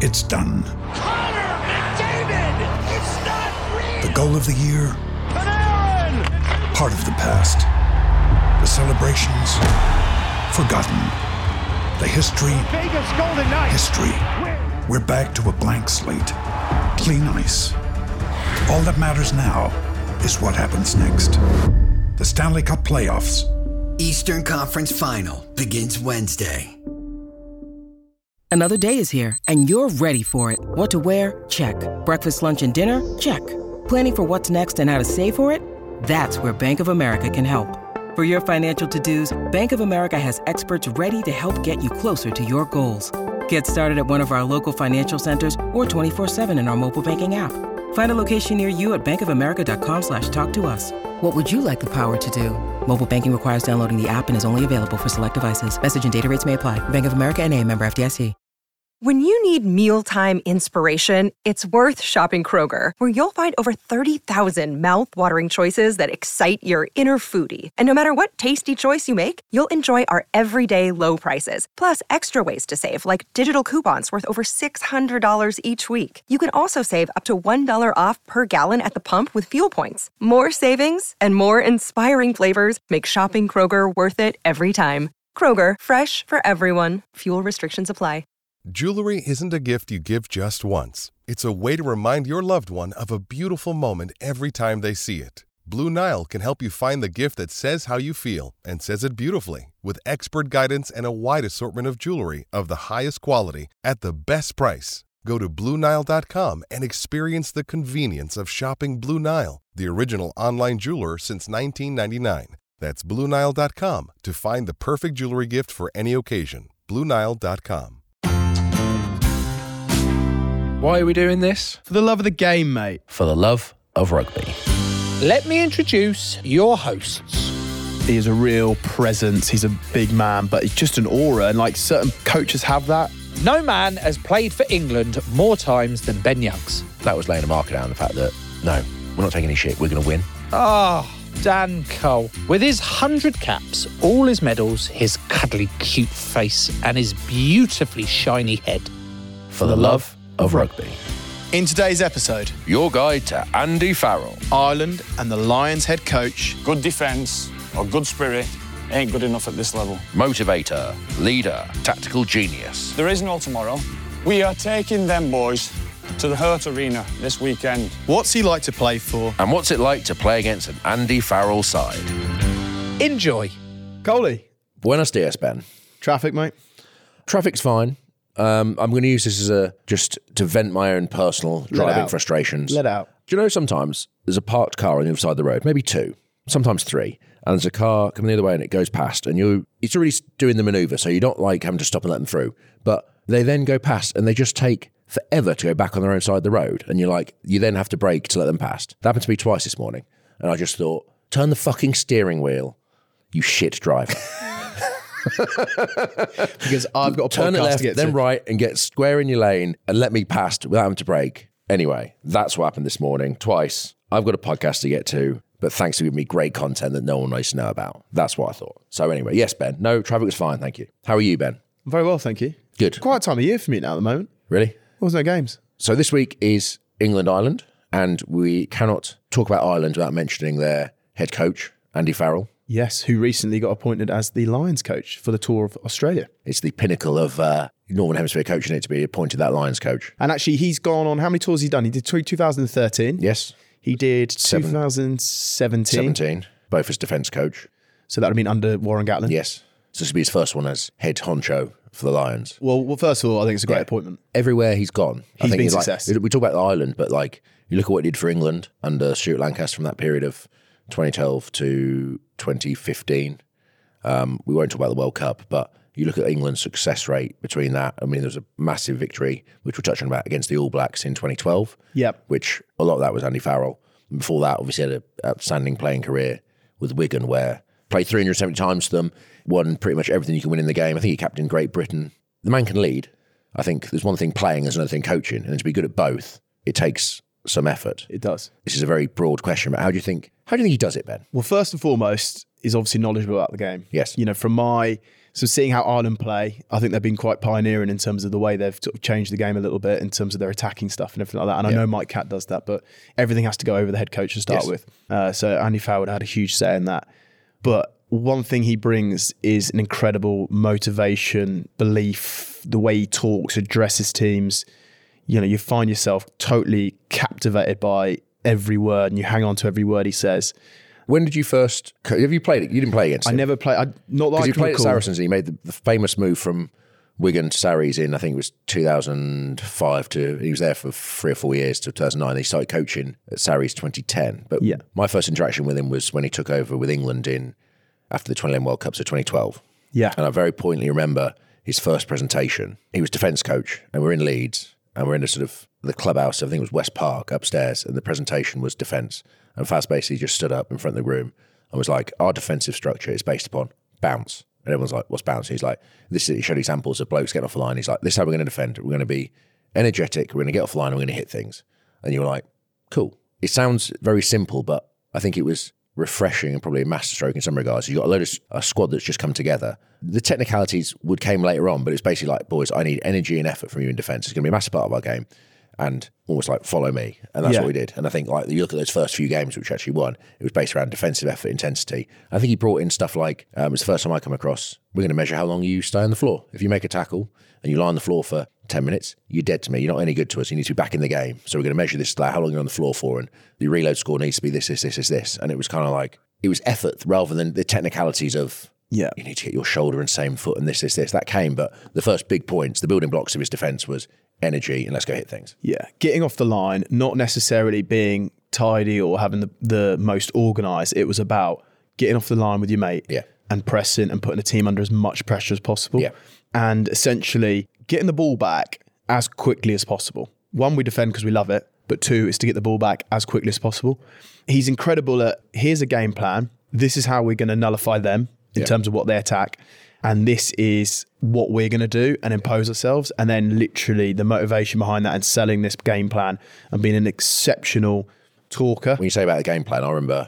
it's done. Connor McDavid! It's not real! The goal of the year, Panarin! part of the past. The celebrations, forgotten. The history, Vegas Golden Knights! history. We're back to a blank slate. Clean ice. All that matters now is what happens next. The Stanley Cup playoffs. Eastern Conference Final begins Wednesday. Another day is here, and you're ready for it. What to wear? Check. Breakfast, lunch, and dinner? Check. Planning for what's next and how to save for it? That's where Bank of America can help. For your financial to-dos, Bank of America has experts ready to help get you closer to your goals. Get started at one of our local financial centers or 24/7 in our mobile banking app. Find a location near you at bankofamerica.com/talktous. What would you like the power to do? Mobile banking requires downloading the app and is only available for select devices. Message and data rates may apply. Bank of America N.A., member FDIC. When you need mealtime inspiration, it's worth shopping Kroger, where you'll find over 30,000 mouth-watering choices that excite your inner foodie. And no matter what tasty choice you make, you'll enjoy our everyday low prices, plus extra ways to save, like digital coupons worth over $600 each week. You can also save up to $1 off per gallon at the pump with fuel points. More savings and more inspiring flavors make shopping Kroger worth it every time. Kroger, fresh for everyone. Fuel restrictions apply. Jewelry isn't a gift you give just once. It's a way to remind your loved one of a beautiful moment every time they see it. Blue Nile can help you find the gift that says how you feel and says it beautifully, with expert guidance and a wide assortment of jewelry of the highest quality at the best price. Go to BlueNile.com and experience the convenience of shopping Blue Nile, the original online jeweler since 1999. That's BlueNile.com to find the perfect jewelry gift for any occasion. BlueNile.com. Why are we doing this? For the love of the game, mate. For the love of rugby. Let me introduce your hosts. He is a real presence. He's a big man, but he's just an aura, and like certain coaches have that. No man has played for England more times than Ben Youngs. That was laying a marker down the fact that, no, we're not taking any shit, we're going to win. Dan Cole. With his 100 caps, all his medals, his cuddly cute face, and his beautifully shiny head. For the love of rugby. In today's episode, Your guide to Andy Farrell. Ireland and the Lions head coach. Good defence or good spirit ain't good enough at this level. Motivator, leader, tactical genius. There is no tomorrow. We are taking them boys to the Hurt Arena this weekend. What's he like to play for? And what's it like to play against an Andy Farrell side? Enjoy. Coley. Buenos dias, Ben. Traffic, mate. Traffic's fine. I'm going to use this as just to vent my own personal driving frustrations. Let out. Do you know sometimes there's a parked car on the other side of the road, maybe two, sometimes three, and there's a car coming the other way and it goes past and it's already doing the manoeuvre, so you're not like having to stop and let them through. But they then go past and they just take forever to go back on their own side of the road, and you then have to brake to let them past. That happened to me twice this morning, and I just thought, turn the fucking steering wheel, you shit driver. Because I've got a Turn it podcast left, to get then to. right, and get square in your lane and let me past without having to brake. Anyway, that's what happened this morning, twice. I've got a podcast to get to, but thanks for giving me great content that no one needs to know about. That's what I thought. So anyway, yes, Ben. No, traffic was fine, thank you. How are you, Ben? I'm very well, thank you. Good. Quiet time of year for me now at the moment. Really? There was no games. So this week is England-Ireland, and we cannot talk about Ireland without mentioning their head coach, Andy Farrell. Yes, who recently got appointed as the Lions coach for the tour of Australia. It's the pinnacle of Northern Hemisphere coaching, it to be appointed that Lions coach. And actually, he's gone on, how many tours has he done? He did 2013. Yes. He did 2017. 17, both as defence coach. So that would have been under Warren Gatland? Yes. So this would be his first one as head honcho for the Lions. Well, first of all, I think it's a great appointment. Everywhere he's gone. He's been a success. We talk about Ireland, but like you look at what he did for England under Stuart Lancaster from that period of 2012 to 2015. We won't talk about the World Cup, but you look at England's success rate between that. I mean, there was a massive victory, which we'll touch on about, against the All Blacks in 2012. Yep. Which a lot of that was Andy Farrell. And before that, obviously had an outstanding playing career with Wigan, where played 370 times to them, won pretty much everything you can win in the game. I think he captained Great Britain. The man can lead. I think there's one thing playing, there's another thing coaching, and to be good at both, it takes some effort. It does. This is a very broad question, but how do you think he does it, Ben? Well, first and foremost, is obviously knowledgeable about the game. Yes. You know, from my So seeing how Ireland play, I think they've been quite pioneering in terms of the way they've sort of changed the game a little bit in terms of their attacking stuff and everything like that. And I know Mike Catt does that, but everything has to go over the head coach to start with. So Andy Farrell had a huge say in that. But one thing he brings is an incredible motivation, belief, the way he talks, addresses teams. You know, you find yourself totally captivated by every word and you hang on to every word he says. When did you first... Have you played it? You didn't play against him? I never played... Not that I can recall. Because you played at Saracens and he made the famous move from Wigan to Sarries in, I think it was 2005 to... He was there for 3 or 4 years to 2009. He started coaching at Sarries 2010. But my first interaction with him was when he took over with England after the 2011 World Cup, so 2012. Yeah. And I very poignantly remember his first presentation. He was defence coach and we're in Leeds and we're in the clubhouse, I think it was West Park upstairs, and the presentation was defence. And Faz basically just stood up in front of the room and was like, our defensive structure is based upon bounce. And everyone's like, what's bounce? And he's like, he showed examples of blokes getting off the line. He's like, this is how we're going to defend. We're going to be energetic. We're going to get off the line and we're going to hit things. And you were like, cool. It sounds very simple, but I think it was refreshing and probably a masterstroke in some regards. You've got a squad that's just come together. The technicalities came later on, but it's basically like, boys, I need energy and effort from you in defence. It's going to be a massive part of our game. And almost like, follow me. And that's what we did. And I think like you look at those first few games, which actually won, it was based around defensive effort, intensity. I think he brought in stuff like, it's the first time I come across, we're going to measure how long you stay on the floor. If you make a tackle and you lie on the floor for 10 minutes, you're dead to me. You're not any good to us. You need to be back in the game. So we're going to measure this, like how long you're on the floor for. And the reload score needs to be this. And it was kind of like, it was effort rather than the technicalities of, you need to get your shoulder and same foot and this. That came. But the first big points, the building blocks of his defence was energy and let's go hit things. Yeah. Getting off the line, not necessarily being tidy or having the most organised. It was about getting off the line with your mate and pressing and putting the team under as much pressure as possible. Yeah. And essentially getting the ball back as quickly as possible. One, we defend because we love it. But 2 is to get the ball back as quickly as possible. He's incredible at, here's a game plan. This is how we're going to nullify them in terms of what they attack. And this is what we're going to do and impose ourselves. And then literally the motivation behind that and selling this game plan and being an exceptional talker. When you say about the game plan, I remember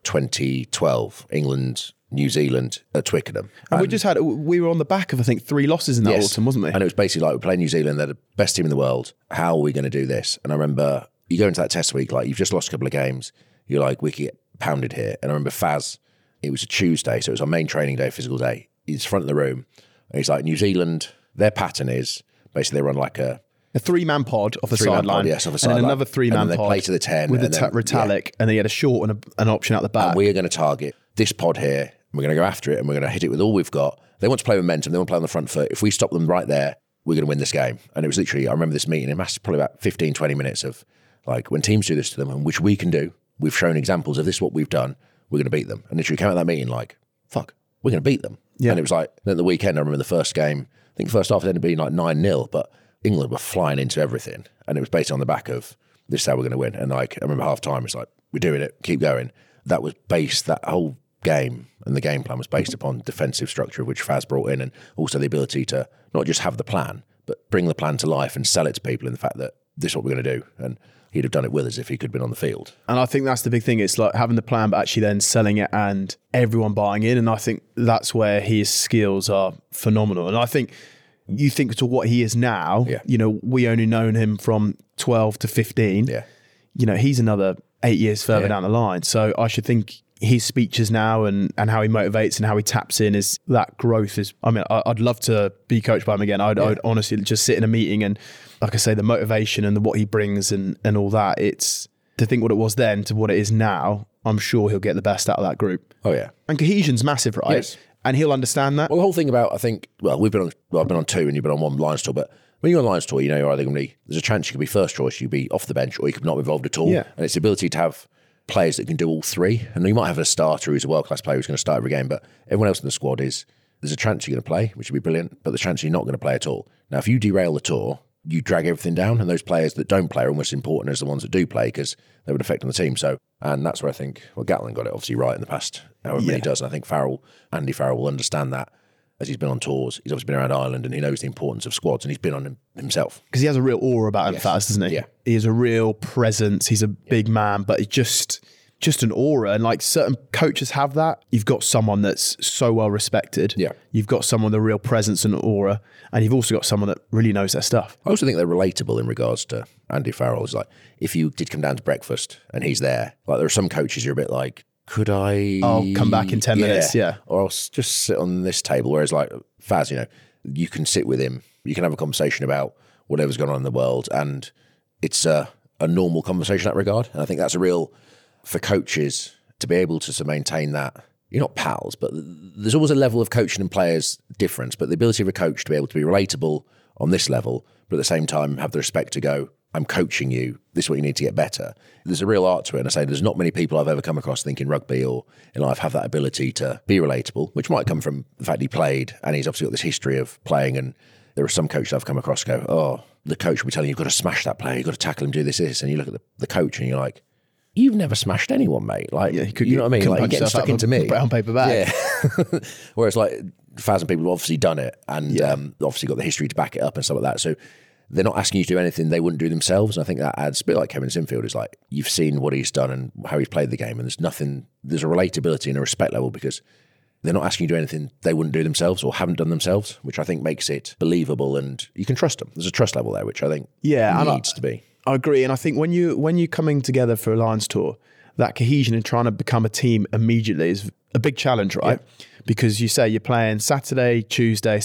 2012, England, New Zealand at Twickenham. And we were on the back of, I think, 3 losses in that autumn, wasn't we? And it was basically like, we're playing New Zealand, they're the best team in the world. How are we going to do this? And I remember you go into that test week, like you've just lost a couple of games. You're like, we could get pounded here. And I remember Faz, it was a Tuesday, so it was our main training day, physical day. He's front of the room. And he's like, New Zealand, their pattern is basically they run like a 3-man pod off the sideline. Yes, off the sideline. And then another 3-man pod. They play to the 10. With the Retallick. And they had a short and an option out the back. And we are going to target this pod here. We're going to go after it and we're going to hit it with all we've got. They want to play momentum. They want to play on the front foot. If we stop them right there, we're going to win this game. And it was literally, I remember this meeting, it lasted probably about 15, 20 minutes of like, when teams do this to them, and which we can do, we've shown examples of this, what we've done, we're going to beat them. And literally came out of that meeting like, fuck, we're going to beat them. Yeah. And it was like, then at the weekend, I remember the first game, I think the first half ended up being like 9-0, but England were flying into everything. And it was based on the back of, this is how we're going to win. And like, I remember half time, it's like, we're doing it, keep going. That was based, that whole game and the game plan was based upon defensive structure, which Faz brought in, and also the ability to not just have the plan, but bring the plan to life and sell it to people in the fact that this is what we're going to do. And he'd have done it with us if he could have been on the field. And I think that's the big thing. It's like having the plan, but actually then selling it and everyone buying in. And I think that's where his skills are phenomenal. And I think you think to what he is now, you know, we only known him from 12 to 15. Yeah. You know, he's another 8 years further down the line. So I should think his speeches now and how he motivates and how he taps in is that growth is, I mean, I'd love to be coached by him again. I'd honestly just sit in a meeting and, like I say, the motivation and what he brings and all that, it's to think what it was then to what it is now. I'm sure he'll get the best out of that group. Oh yeah. And cohesion's massive, right? Yes. And he'll understand that. Well, the whole thing about, I think, well, I've been on 2 and you've been on 1 Lions tour, but when you're on Lions tour, you know, you're either going to be, there's a chance you could be first choice, you could be off the bench, or you could not be involved at all. Yeah. And it's the ability to have players that can do all 3. And you might have a starter who's a world-class player who's going to start every game, but everyone else in the squad is, there's a chance you're going to play, which would be brilliant, but the chance you're not going to play at all. Now, if you derail the tour, you drag everything down, and those players that don't play are almost as important as the ones that do play because they would affect on the team. So, and that's where I think, well, Gatland got it obviously right in the past, however many he does, and I think Andy Farrell will understand that as he's been on tours. He's obviously been around Ireland and he knows the importance of squads, and he's been on them himself. Because he has a real aura about him, Faz, doesn't he? Yeah. He has a real presence. He's a big man, but he just, just an aura, and like certain coaches have that. You've got someone that's so well respected. Yeah. You've got someone with a real presence and aura, and you've also got someone that really knows their stuff. I also think they're relatable in regards to Andy Farrell. It's like, if you did come down to breakfast and he's there, like there are some coaches you're a bit like, could I... I'll come back in 10 minutes, yeah. Or I'll just sit on this table. Whereas like Faz, you know, you can sit with him, you can have a conversation about whatever's going on in the world, and it's a normal conversation in that regard. And I think that's a real, for coaches to be able to maintain that, you're not pals, but there's always a level of coaching and players difference, but the ability of a coach to be able to be relatable on this level, but at the same time have the respect to go, I'm coaching you, this is what you need to get better. There's a real art to it, and I say there's not many people I've ever come across thinking rugby or in life have that ability to be relatable, which might come from the fact he played, and he's obviously got this history of playing, and there are some coaches I've come across who go, oh, the coach will be telling you, you've got to smash that player, you've got to tackle him, do this, and you look at the coach and you're like, you've never smashed anyone, mate. Like, you know what I mean? Like, you're getting stuck into me. Brown paper bag. Yeah. Whereas like 1,000 people have obviously done it, and obviously got the history to back it up and stuff like that. So they're not asking you to do anything they wouldn't do themselves. And I think that adds, a bit like Kevin Sinfield, is like, you've seen what he's done and how he's played the game, and there's a relatability and a respect level because they're not asking you to do anything they wouldn't do themselves or haven't done themselves, which I think makes it believable, and you can trust them. There's a trust level there, which I think needs to be. I agree. And I think when you're coming together for a Lions tour, that cohesion and trying to become a team immediately is a big challenge, right? Yeah. Because you say you're playing Saturday, Tuesday.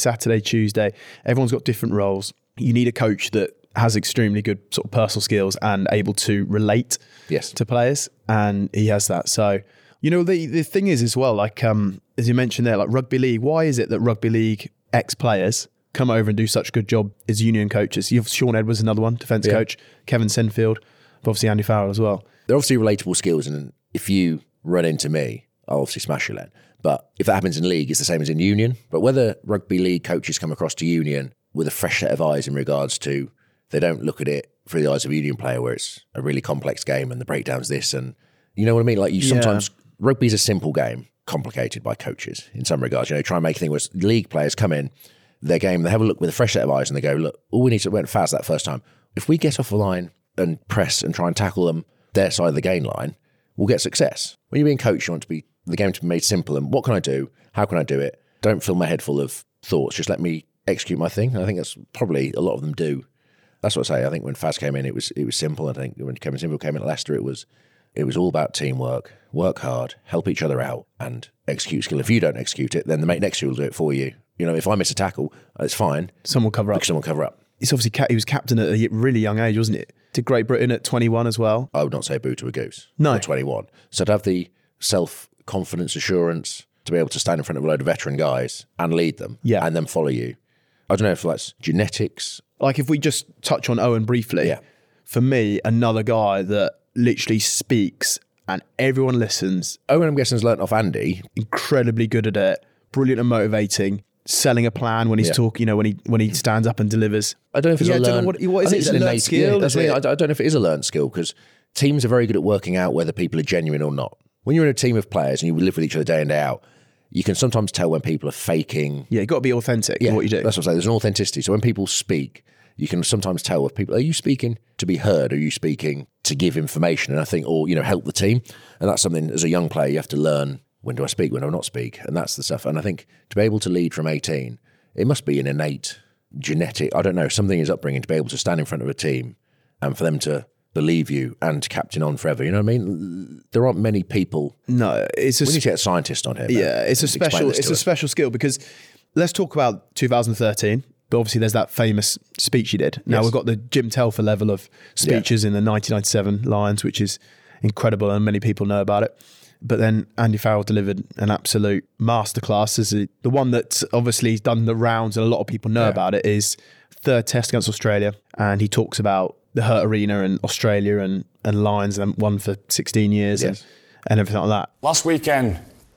Everyone's got different roles. You need a coach that has extremely good sort of personal skills and able to relate to players, and he has that. So, you know, the thing is as well, like as you mentioned there, like rugby league, why is it that rugby league ex-players come over and do such a good job as union coaches? You have Sean Edwards, another one, defence coach, Kevin Sinfield, but obviously Andy Farrell as well. They're obviously relatable skills, and if you run into me, I'll obviously smash you then. But if that happens in league, it's the same as in union. But whether rugby league coaches come across to union with a fresh set of eyes in regards to, they don't look at it through the eyes of a union player where it's a really complex game and the breakdown's this, and you know what I mean? Like, you sometimes, rugby's a simple game, complicated by coaches in some regards. You know, try and make a thing where league players come in, their game, they have a look with a fresh set of eyes and they go, look, all we need to, went fast that first time. If we get off the line and press and try and tackle them their side of the gain line, we'll get success. When you're being coached, you want the game to be made simple, and what can I do? How can I do it? Don't fill my head full of thoughts. Just let me execute my thing. And I think that's probably a lot of them do. That's what I say. I think when Faz came in, it was simple. I think when Kevin Sinfield came in at Leicester, it was all about teamwork, work hard, help each other out, and execute skill. If you don't execute it, then the mate next to you will do it for you. You know, if I miss a tackle, it's fine. Someone will cover up. Someone will cover up. It's obviously he was captain at a really young age, wasn't it? To Great Britain at 21 as well. I would not say boo to a goose. No. At 21. So to have the self-confidence, assurance to be able to stand in front of a load of veteran guys and lead them, and then follow you. I don't know if that's genetics. Like, if we just touch on Owen briefly, for me, another guy that literally speaks and everyone listens. Owen, I'm guessing, has learnt off Andy. Incredibly good at it, brilliant and motivating, selling a plan when he's talking, you know, when he stands up and delivers. I don't know if it's a learned... What is it? It's a learned skill? I don't know if it is a learned skill, because teams are very good at working out whether people are genuine or not. When you're in a team of players and you live with each other day in, day out, you can sometimes tell when people are faking. Yeah, you've got to be authentic in what you do. That's what I say. There's an authenticity. So when people speak, you can sometimes tell if people, are you speaking to be heard? Or are you speaking to give information? And I think, or, you know, help the team. And that's something as a young player, you have to learn, when do I speak, when do I not speak? And that's the stuff. And I think to be able to lead from 18, it must be an innate genetic, I don't know, something in his upbringing to be able to stand in front of a team and for them to believe you and captain on forever. You know what I mean? There aren't many people. No, we need to get a scientist on here. Yeah, it's a special skill, because let's talk about 2013. But obviously there's that famous speech he did. Now we've got the Jim Telfer level of speeches in the 1997 Lions, which is incredible and many people know about it. But then Andy Farrell delivered an absolute masterclass. The one that obviously he's done the rounds and a lot of people know about it is third test against Australia. And he talks about the Hurt Arena and Australia and Lions, and won for 16 years and everything like that. Last weekend,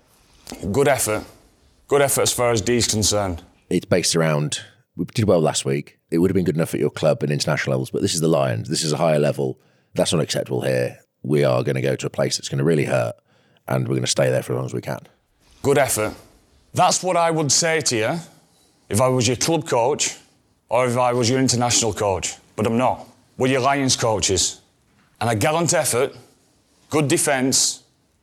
good effort. Good effort as far as D's concerned. It's based around, we did well last week. It would have been good enough at your club and international levels, but this is the Lions. This is a higher level. That's not acceptable here. We are going to go to a place that's going to really hurt, and we're going to stay there for as long as we can. Good effort. That's what I would say to you if I was your club coach or if I was your international coach. But I'm not. We're your Lions coaches. And a gallant effort, good defence,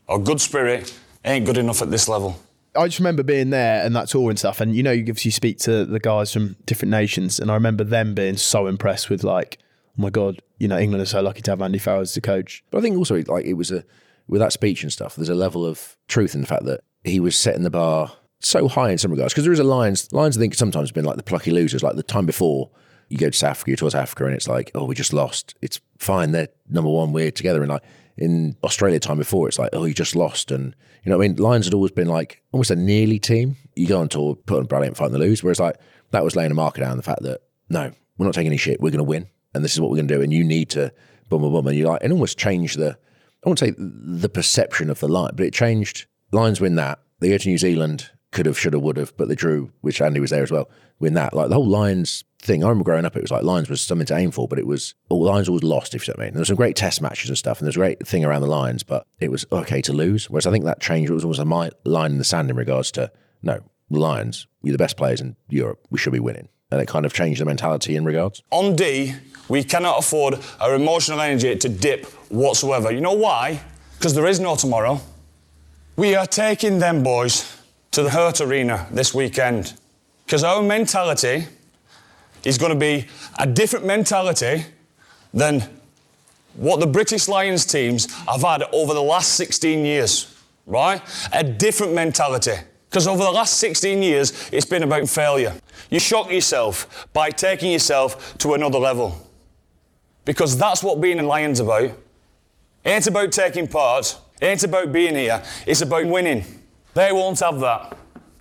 or good spirit ain't good enough at this level. I just remember being there and that tour and stuff, and you speak to the guys from different nations, and I remember them being so impressed with like, oh my God, England are so lucky to have Andy Farrell as the coach. But I think also like it was with that speech and stuff, there's a level of truth in the fact that he was setting the bar so high in some regards, because there is a Lions I think sometimes have been like the plucky losers, like the time before you go to South Africa, you tour South Africa, and it's like, oh, we just lost. It's fine, they're number one, we're together. And like in Australia time before, it's like, oh, you just lost. And you know what I mean? Lions had always been like almost a nearly team. You go on tour, put on brilliant, fight and lose. Whereas like that was laying a marker down the fact that no, we're not taking any shit. We're going to win, and this is what we're going to do. And you need to boom, boom, boom, and you like, and almost change I won't say the perception of the line, but it changed. Lions win that. They go to New Zealand, could have, should have, would have, but they drew, which Andy was there as well. Win that. Like the whole Lions thing, I remember growing up, it was like Lions was something to aim for, but it was, Lions always lost, if you know what I mean. There was some great test matches and stuff, and there's a great thing around the Lions, but it was okay to lose. Whereas I think that changed. It was almost a line in the sand in regards to, no, the Lions, you're the best players in Europe, we should be winning. And it kind of changed the mentality in regards. On D, we cannot afford our emotional energy to dip whatsoever. You know why? Because there is no tomorrow. We are taking them boys to the Hurt Arena this weekend. Because our mentality is going to be a different mentality than what the British Lions teams have had over the last 16 years, right? A different mentality. Because over the last 16 years, it's been about failure. You shock yourself by taking yourself to another level. Because that's what being a Lion's about. It ain't about taking part. It ain't about being here. It's about winning. They won't have that.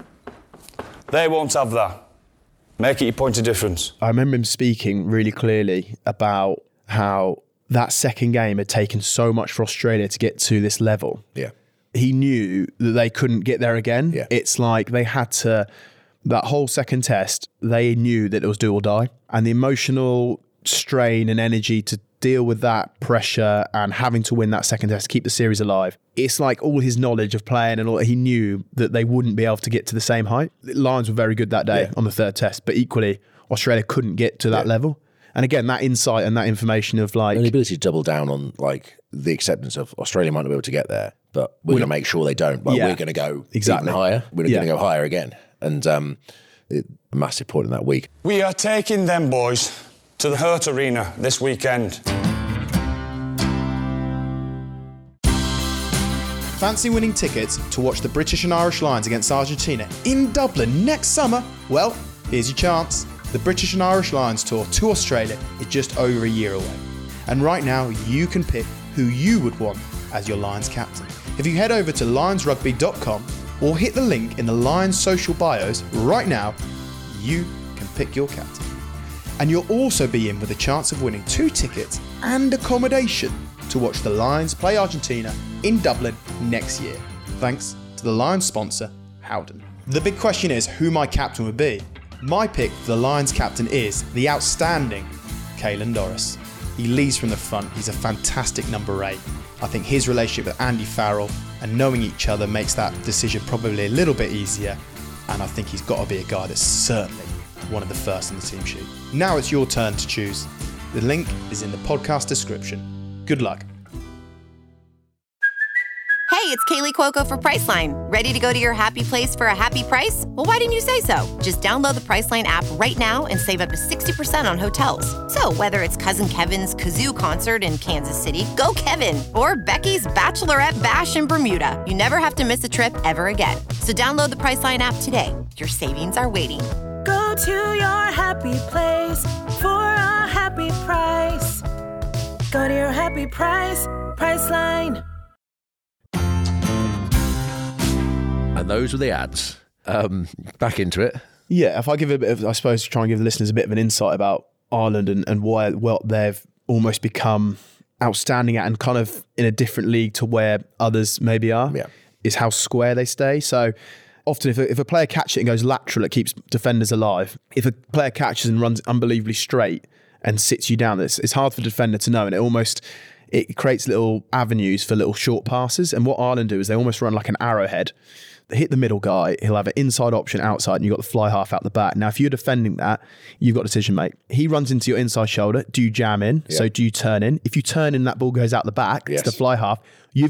They won't have that. Make it your point of difference. I remember him speaking really clearly about how that second game had taken so much for Australia to get to this level. Yeah. He knew that they couldn't get there again. Yeah. It's like they had to, that whole second test, they knew that it was do or die. And the emotional strain and energy to deal with that pressure and having to win that second test, keep the series alive. It's like all his knowledge of playing and all, he knew that they wouldn't be able to get to the same height. The Lions were very good that day on the third test, but equally Australia couldn't get to that level. And again, that insight and that information of like... And the ability to double down on like the acceptance of Australia might not be able to get there, but we're going to make sure they don't. But we're going to go even higher. We're going to go higher again. And a massive point in that week. We are taking them boys to the Hurt Arena this weekend. Fancy winning tickets to watch the British and Irish Lions against Argentina in Dublin next summer? Well, here's your chance. The British and Irish Lions tour to Australia is just over a year away. And right now, you can pick who you would want as your Lions captain. If you head over to lionsrugby.com or hit the link in the Lions social bios right now, you can pick your captain. And you'll also be in with a chance of winning 2 tickets and accommodation to watch the Lions play Argentina in Dublin next year, thanks to the Lions sponsor, Howden. The big question is who my captain would be. My pick for the Lions captain is the outstanding Caelan Doris. He leads from the front, he's a fantastic number 8. I think his relationship with Andy Farrell and knowing each other makes that decision probably a little bit easier, and I think he's got to be a guy that's certainly one of the first on the team sheet. Now it's your turn to choose. The link is in the podcast description. Good luck. Hey, it's Kaylee Cuoco for Priceline. Ready to go to your happy place for a happy price? Well, why didn't you say so? Just download the Priceline app right now and save up to 60% on hotels. So whether it's Cousin Kevin's Kazoo Concert in Kansas City, go Kevin, or Becky's Bachelorette Bash in Bermuda, you never have to miss a trip ever again. So download the Priceline app today. Your savings are waiting. Go to your happy place for a happy price. Go to your happy price, Priceline. And those were the ads. Back into it. Yeah, if I give a bit of, I suppose, try and give the listeners a bit of an insight about Ireland and why they've almost become outstanding at and kind of in a different league to where others maybe are, is how square they stay. So often if a player catches it and goes lateral, it keeps defenders alive. If a player catches and runs unbelievably straight and sits you down, it's hard for the defender to know, and it creates little avenues for little short passes. And what Ireland do is they almost run like an arrowhead. They hit the middle guy, he'll have an inside option outside, and you've got the fly half out the back. Now, if you're defending that, you've got a decision, mate. He runs into your inside shoulder. Do you jam in? So do you turn in? If you turn in, that ball goes out the back. It's the fly half. You've got to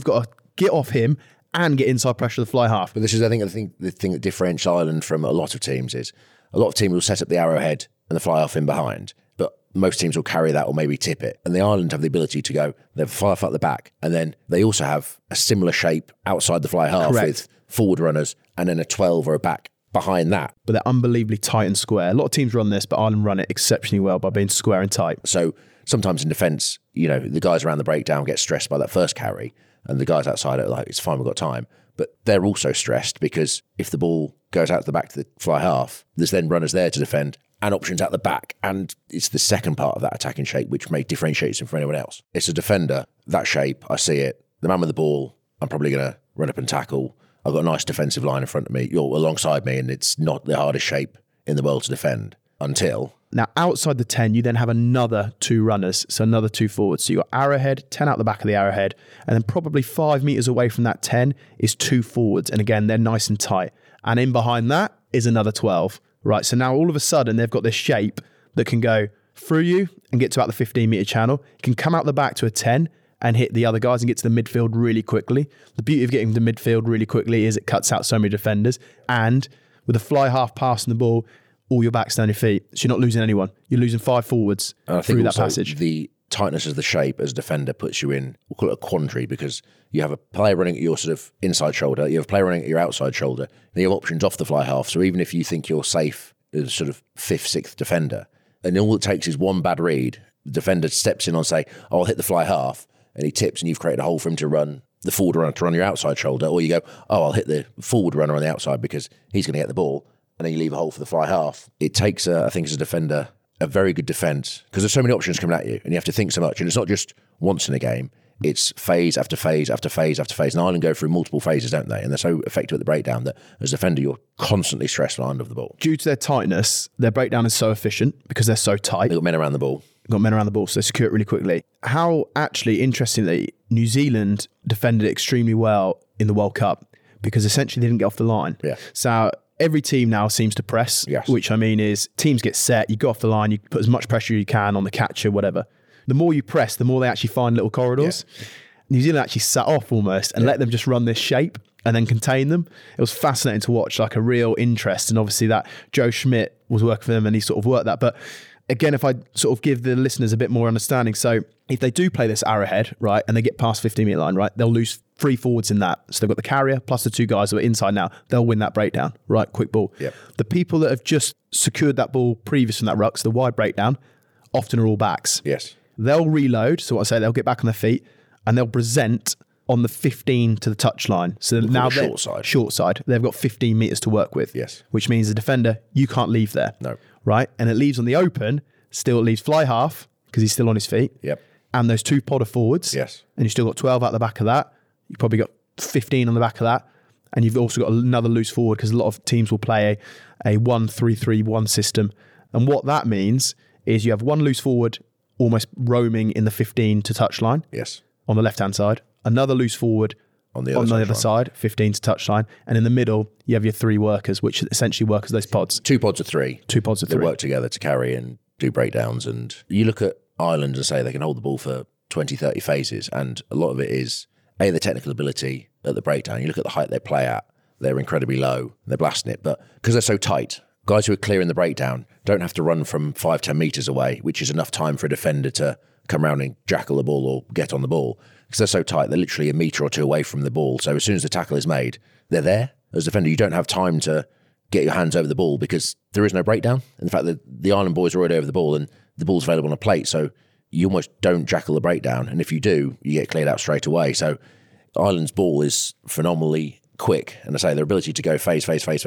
get off him and get inside pressure of the fly half. But this is, I think, the thing that differentiates Ireland from a lot of teams is a lot of teams will set up the arrowhead and the fly half in behind, but most teams will carry that or maybe tip it. And the Ireland have the ability to go, they have a fly half at the back, and then they also have a similar shape outside the fly half with forward runners and then a 12 or a back behind that. But they're unbelievably tight and square. A lot of teams run this, but Ireland run it exceptionally well by being square and tight. So sometimes in defence, the guys around the breakdown get stressed by that first carry, and the guys outside are like, it's fine, we've got time. But they're also stressed because if the ball goes out the back to the fly half, there's then runners there to defend and options out the back. And it's the second part of that attacking shape which may differentiate him from anyone else. It's a defender, that shape, I see it. The man with the ball, I'm probably going to run up and tackle. I've got a nice defensive line in front of me, or alongside me, and it's not the hardest shape in the world to defend until... Now, outside the 10, you then have another 2 runners, so another 2 forwards. So you've got arrowhead, 10 out the back of the arrowhead, and then probably 5 metres away from that 10 is 2 forwards. And again, they're nice and tight. And in behind that is another 12. Right, so now all of a sudden, they've got this shape that can go through you and get to about the 15-metre channel. It can come out the back to a 10 and hit the other guys and get to the midfield really quickly. The beauty of getting to midfield really quickly is it cuts out so many defenders. And with a fly half passing the ball, all your backs down your feet. So you're not losing anyone. You're losing 5 forwards through that passage. The tightness of the shape as a defender puts you in, we'll call it a quandary, because you have a player running at your sort of inside shoulder, you have a player running at your outside shoulder, and you have options off the fly half. So even if you think you're safe as sort of 5th, 6th defender, and all it takes is one bad read, the defender steps in and say, oh, I'll hit the fly half, and he tips and you've created a hole for him to run, the forward runner to run your outside shoulder, or you go, oh, I'll hit the forward runner on the outside because he's going to get the ball, and then you leave a hole for the fly half. It takes, I think, as a defender, a very good defence, because there's so many options coming at you, and you have to think so much. And it's not just once in a game; it's phase after phase after phase after phase. And Ireland go through multiple phases, don't they? And they're so effective at the breakdown that as a defender, you're constantly stressed under the ball. Due to their tightness, their breakdown is so efficient because they're so tight. They've got men around the ball. So they secure it really quickly. How actually, interestingly, New Zealand defended it extremely well in the World Cup because essentially they didn't get off the line. Yeah. So every team now seems to press, which I mean is teams get set, you go off the line, you put as much pressure you can on the catcher, whatever. The more you press, the more they actually find little corridors. Yeah. New Zealand actually sat off almost and let them just run this shape and then contain them. It was fascinating to watch, like a real interest. And obviously that Joe Schmidt was working for them and he sort of worked that. But again, if I sort of give the listeners a bit more understanding. So if they do play this arrowhead, right, and they get past 15-metre line, right, they'll lose 3 forwards in that. So they've got the carrier plus the 2 guys who are inside now. They'll win that breakdown, right, quick ball. Yep. The people that have just secured that ball previous from that ruck, so the wide breakdown, often are all backs. Yes. They'll reload, so what I say, they'll get back on their feet, and they'll present on the 15 to the touchline. So now they're short side. They've got 15 metres to work with. Yes. Which means the defender, you can't leave there. No. Right? And it leaves on the open, still it leaves fly half, because he's still on his feet. Yep. And those 2 podder forwards. Yes. And you've still got 12 out the back of that. You've probably got 15 on the back of that. And you've also got another loose forward, because a lot of teams will play a 1-3-3-1 system. And what that means is you have one loose forward almost roaming in the 15 to touchline. Yes. On the left-hand side. Another loose forward on the other side, 15 to touchline. And in the middle, you have your 3 workers, which essentially work as those pods. 2 pods of 3. 2 pods of 3. They work together to carry and do breakdowns. And you look at Ireland and say they can hold the ball for 20, 30 phases. And a lot of it is, A, the technical ability at the breakdown. You look at the height they play at, they're incredibly low. They're blasting it. But because they're so tight, guys who are clearing the breakdown don't have to run from 5-10 metres away, which is enough time for a defender to come around and jackal the ball or get on the ball. Because they're so tight, they're literally a metre or 2 away from the ball. So as soon as the tackle is made, they're there. As a defender, you don't have time to get your hands over the ball because there is no breakdown. In fact, the Ireland boys are already over the ball and the ball's available on a plate. So you almost don't jackal the breakdown. And if you do, you get cleared out straight away. So Ireland's ball is phenomenally quick. And I say their ability to go phase,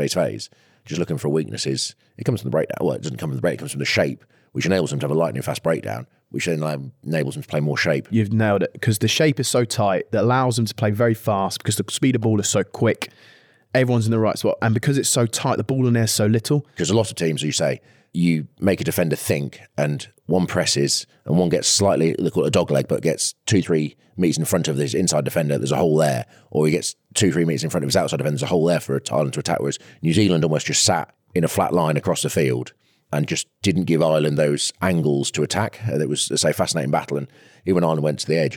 just looking for weaknesses, it comes from the breakdown. Well, it doesn't come from the break, it comes from the shape, which enables them to have a lightning fast breakdown, which then enables them to play more shape. You've nailed it, because the shape is so tight that allows them to play very fast because the speed of ball is so quick. Everyone's in the right spot. And because it's so tight, the ball in there is so little. Because a lot of teams, you say, you make a defender think and one presses and one gets slightly, they call it a dog leg, but gets 2-3 metres in front of this inside defender, there's a hole there. Or he gets 2-3 metres in front of his outside defender, there's a hole there for Ireland to attack. Whereas New Zealand almost just sat in a flat line across the field and just didn't give Ireland those angles to attack. It was, say, a fascinating battle. And even when Ireland went to the edge, I think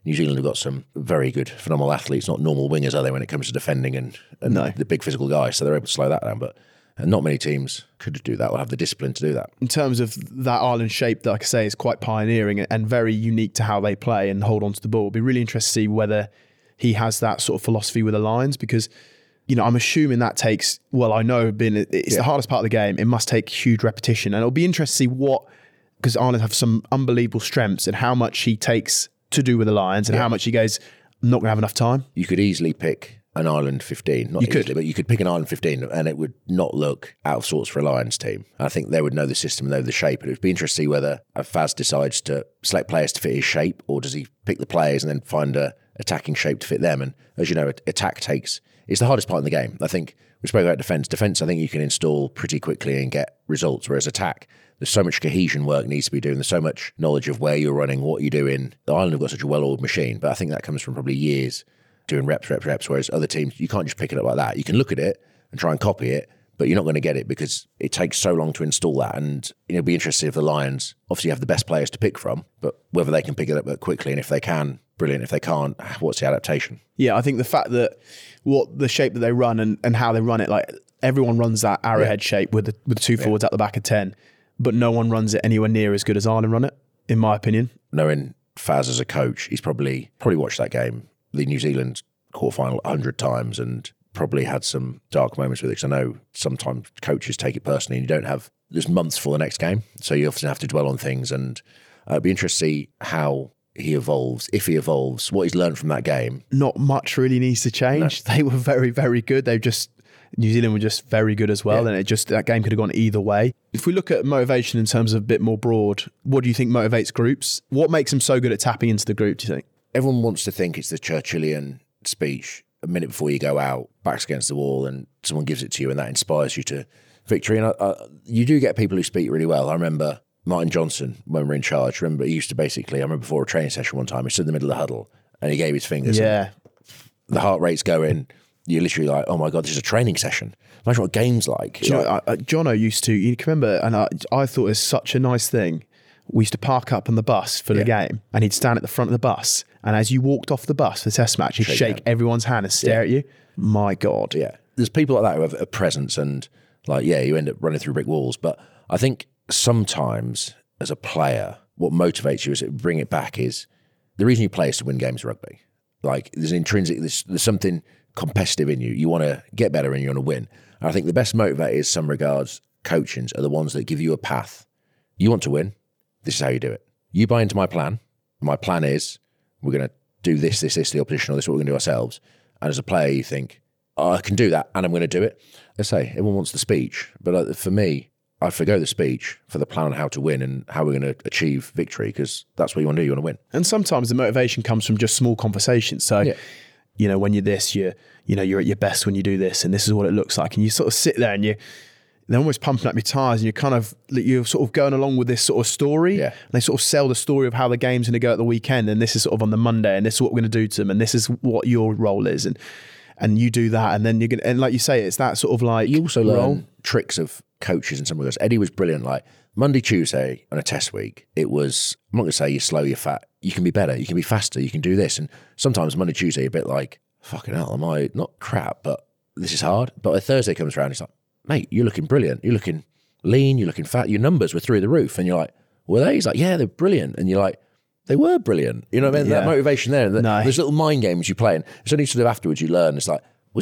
New Zealand have got some very good, phenomenal athletes, not normal wingers, are they, when it comes to defending and the big physical guys, so they're able to slow that down. But not many teams could do that or have the discipline to do that. In terms of that Ireland shape, that, like I say, is quite pioneering and very unique to how they play and hold on to the ball. It'll be really interesting to see whether he has that sort of philosophy with the Lions, because I'm assuming that takes, I know it's the hardest part of the game. It must take huge repetition. And it'll be interesting to see because Ireland have some unbelievable strengths and how much he takes to do with the Lions and how much he goes, I'm not going to have enough time. You could easily pick an Ireland 15. Not easily, but you could pick an Ireland 15 and it would not look out of sorts for a Lions team. I think they would know the system and know the shape. It would be interesting to see whether Faz decides to select players to fit his shape, or does he pick the players and then find a attacking shape to fit them. And as you know, attack it's the hardest part in the game. I think we spoke about defence. Defence, I think you can install pretty quickly and get results, whereas attack, there's so much cohesion work needs to be doing. There's so much knowledge of where you're running, what you're doing. The Ireland have got such a well-oiled machine, but I think that comes from probably years doing reps, whereas other teams, you can't just pick it up like that. You can look at it and try and copy it, but you're not going to get it because it takes so long to install that. And it'll be interesting if the Lions obviously have the best players to pick from, but whether they can pick it up quickly, and if they can, brilliant. If they can't, what's the adaptation? Yeah, I think the fact that the shape that they run and how they run it, like everyone runs that arrowhead shape with the two forwards at the back of 10, but no one runs it anywhere near as good as Ireland run it, in my opinion. Knowing Faz as a coach, he's probably watched that game, the New Zealand quarterfinal 100 times, and probably had some dark moments with it, because I know sometimes coaches take it personally and you don't have, there's months for the next game, so you often have to dwell on things, and it'd be interesting to see how he evolves, if he evolves, what he's learned from that game. Not much really needs to change. No. They were very, very good. New Zealand were just very good as well, and that game could have gone either way. If we look at motivation in terms of a bit more broad, what do you think motivates groups? What makes them so good at tapping into the group, do you think? Everyone wants to think it's the Churchillian speech a minute before you go out, backs against the wall, and someone gives it to you and that inspires you to victory. And you do get people who speak really well. I remember Martin Johnson, when we were in charge, he used to basically, I remember before a training session one time, he stood in the middle of the huddle and he gave his fingers. Yeah. The heart rate's going. You're literally like, oh my God, this is a training session. Imagine what game's like. Jono used to, you can remember, and I thought it was such a nice thing. We used to park up on the bus for the game, and he'd stand at the front of the bus, and as you walked off the bus for the test match, he'd shake everyone's hand and stare at you. My God. Yeah. There's people like that who have a presence, and you end up running through brick walls. But I think sometimes as a player, what motivates you is bring it back is the reason you play is to win games of rugby. Like there's intrinsic, there's something competitive in you. You want to get better and you want to win. And I think the best motivators, in some regards, coachings, are the ones that give you a path. You want to win. This is how you do it. You buy into my plan. My plan is we're going to do this, the opposition, or this is what we're going to do ourselves. And as a player, you think, I can do that and I'm going to do it. Let's say everyone wants the speech, but for me, I forgo the speech for the plan on how to win and how we're going to achieve victory, because that's what you want to do. You want to win. And sometimes the motivation comes from just small conversations. So, when you're this, you're at your best when you do this, and this is what it looks like. And you sort of sit there and they're almost pumping up your tires, and you're sort of going along with this sort of story. Yeah. And they sort of sell the story of how the game's going to go at the weekend, and this is sort of on the Monday, and this is what we're going to do to them, and this is what your role is, and you do that, and then you're going to, and like you say, it's that sort of like you also learn tricks of coaches and some of those. Eddie was brilliant. Like Monday, Tuesday on a test week, it was, I'm not going to say you're slow, you're fat. You can be better, you can be faster, you can do this. And sometimes Monday, Tuesday, you're a bit like, fucking hell, am I not crap, but this is hard. But when Thursday comes around, it's like, mate, you're looking brilliant. You're looking lean, you're looking fat. Your numbers were through the roof. And you're like, were they? He's like, yeah, they're brilliant. And you're like, they were brilliant. You know what I mean? Yeah. That motivation there. And there's little mind games you play. And it's only sort of afterwards you learn. It's like,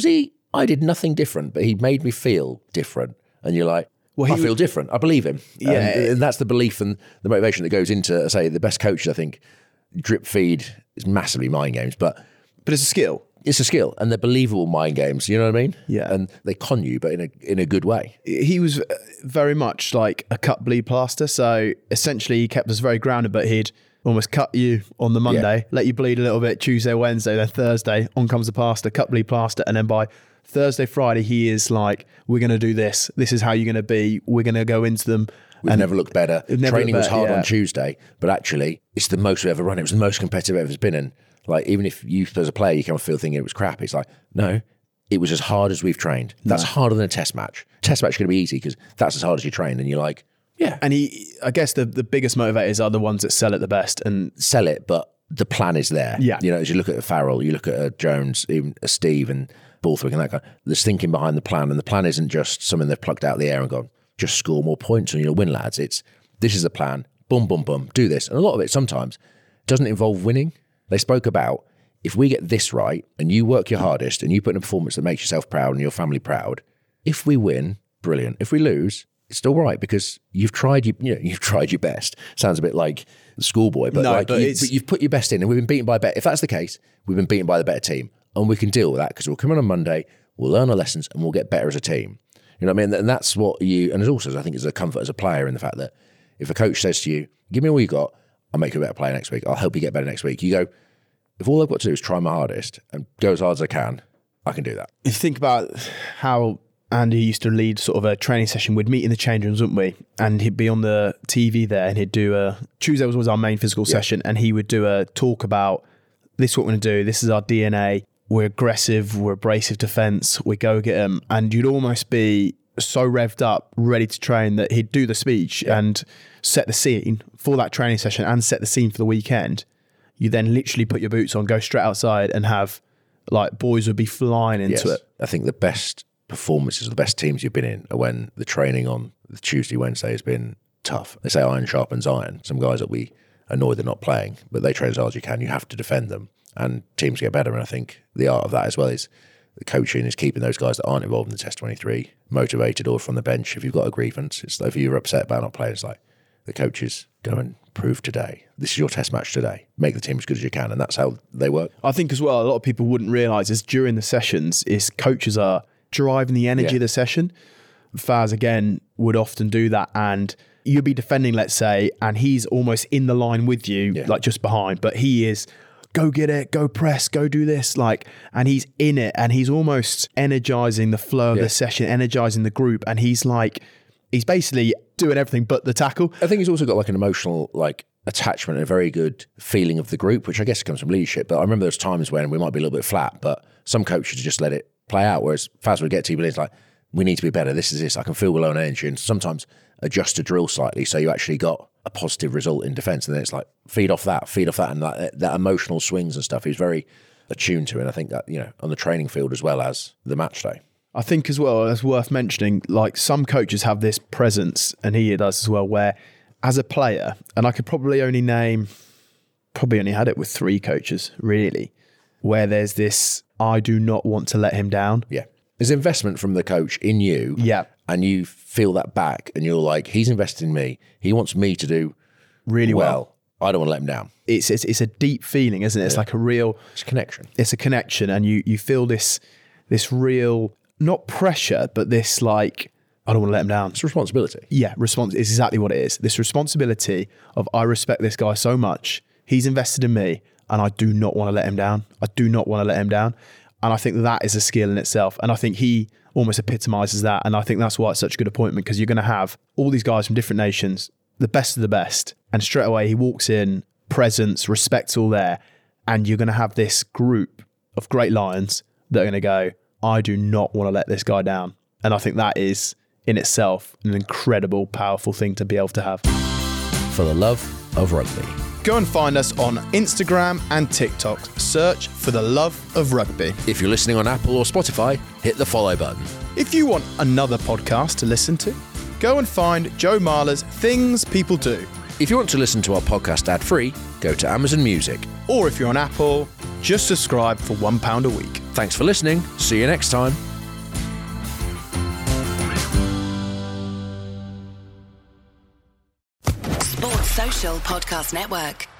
I did nothing different, but he made me feel different. And you're like, I feel different. I believe him. Yeah. And that's the belief and the motivation that goes into, say, the best coaches, I think, drip feed is massively mind games, but it's a skill. It's a skill, and they're believable mind games. You know what I mean? Yeah. And they con you, but in a good way. He was very much like a cut bleed plaster. So essentially, he kept us very grounded, but he'd almost cut you on the Monday, let you bleed a little bit Tuesday, Wednesday, then Thursday, on comes the plaster, cut bleed plaster, and then by Thursday, Friday, he is like, we're going to do this. This is how you're going to be. We're going to go into them. We've never looked better. Training was hard on Tuesday, but actually, it's the most we've ever run. It was the most competitive it ever been. And like, even if you, as a player, you come feel thinking it was crap, it's like, no, it was as hard as we've trained. That's harder than a test match. Test match is going to be easy because that's as hard as you train. And you're like, yeah. And I guess the biggest motivators are the ones that sell it the best and sell it, but the plan is there. Yeah. You know, as you look at Farrell, you look at Jones, even Steve and Borthwick and that guy, there's thinking behind the plan, and the plan isn't just something they've plucked out of the air and gone, just score more points and you'll win, lads. It's, this is the plan, boom, boom, boom, do this. And a lot of it sometimes doesn't involve winning. They spoke about, if we get this right and you work your hardest and you put in a performance that makes yourself proud and your family proud, if we win, brilliant. If we lose, it's still right because you've tried your best. Sounds a bit like the schoolboy, but you've put your best in, and we've been beaten by a better. If that's the case, we've been beaten by the better team, and we can deal with that because we'll come in on Monday, we'll learn our lessons, and we'll get better as a team. You know what I mean? And that's what you. And there's also, I think, there's a comfort as a player in the fact that if a coach says to you, "Give me all you got, I'll make you a better player next week. I'll help you get better next week." You go, if all I've got to do is try my hardest and go as hard as I can do that. If you think about how Andy used to lead sort of a training session, we'd meet in the change rooms, wouldn't we? And he'd be on the TV there, and he'd do Tuesday was our main physical session, and he would do a talk about, this is what we're going to do, this is our DNA, we're aggressive, we're abrasive defence, we go get them. And you'd almost be so revved up, ready to train, that he'd do the speech and set the scene for that training session and set the scene for the weekend. You then literally put your boots on, go straight outside, and have, like, boys would be flying into it. I think the best performances, the best teams you've been in are when the training on the Tuesday, Wednesday has been tough. They say iron sharpens iron. Some guys that we annoy they're not playing, but they train as hard as you can. You have to defend them, and teams get better. And I think the art of that as well is the coaching, is keeping those guys that aren't involved in the Test 23 motivated or from the bench. If you've got a grievance, it's like if you're upset about not playing, it's like the coaches go and prove today. This is your test match today. Make the team as good as you can, and that's how they work. I think as well, a lot of people wouldn't realise is during the sessions is coaches are driving the energy of the session. Faz, again, would often do that, and you'll be defending, let's say, and he's almost in the line with you, like just behind, but he is, go get it, go press, go do this, like, and he's in it, and he's almost energising the flow of the session, energising the group, and he's basically doing everything but the tackle. I think he's also got like an emotional attachment and a very good feeling of the group, which I guess comes from leadership. But I remember those times when we might be a little bit flat, but some coaches just let it play out, whereas Faz would get to you, but it's like, we need to be better, this is this, I can feel we're low on energy, and sometimes adjust a drill slightly so you actually got a positive result in defence, and then it's like, feed off that, and that emotional swings and stuff he's very attuned to, and I think that, you know, on the training field as well as the match day. I think as well, it's worth mentioning, like, some coaches have this presence, and he does as well, where as a player, and I could probably only had it with 3 coaches, really, where there's this, I do not want to let him down. Yeah. There's investment from the coach in you. Yeah. And you feel that back, and you're like, he's invested in me. He wants me to do really well. I don't want to let him down. It's a deep feeling, isn't it? It's like a real... It's a connection. It's a connection, and you feel this real, not pressure, but this like, I don't want to let him down. It's responsibility. Yeah, it's exactly what it is. This responsibility of, I respect this guy so much, he's invested in me, and I do not want to let him down. I do not want to let him down. And I think that is a skill in itself. And I think he almost epitomises that. And I think that's why it's such a good appointment, because you're going to have all these guys from different nations, the best of the best. And straight away he walks in, presence, respect's all there. And you're going to have this group of great Lions that are going to go, I do not want to let this guy down. And I think that is in itself an incredible, powerful thing to be able to have. For the love of rugby. Go and find us on Instagram and TikTok. Search For the Love of Rugby. If you're listening on Apple or Spotify, hit the follow button. If you want another podcast to listen to, go and find Joe Marler's Things People Do. If you want to listen to our podcast ad-free, go to Amazon Music. Or if you're on Apple, just subscribe for £1 a week. Thanks for listening. See you next time. Sports Social Podcast Network.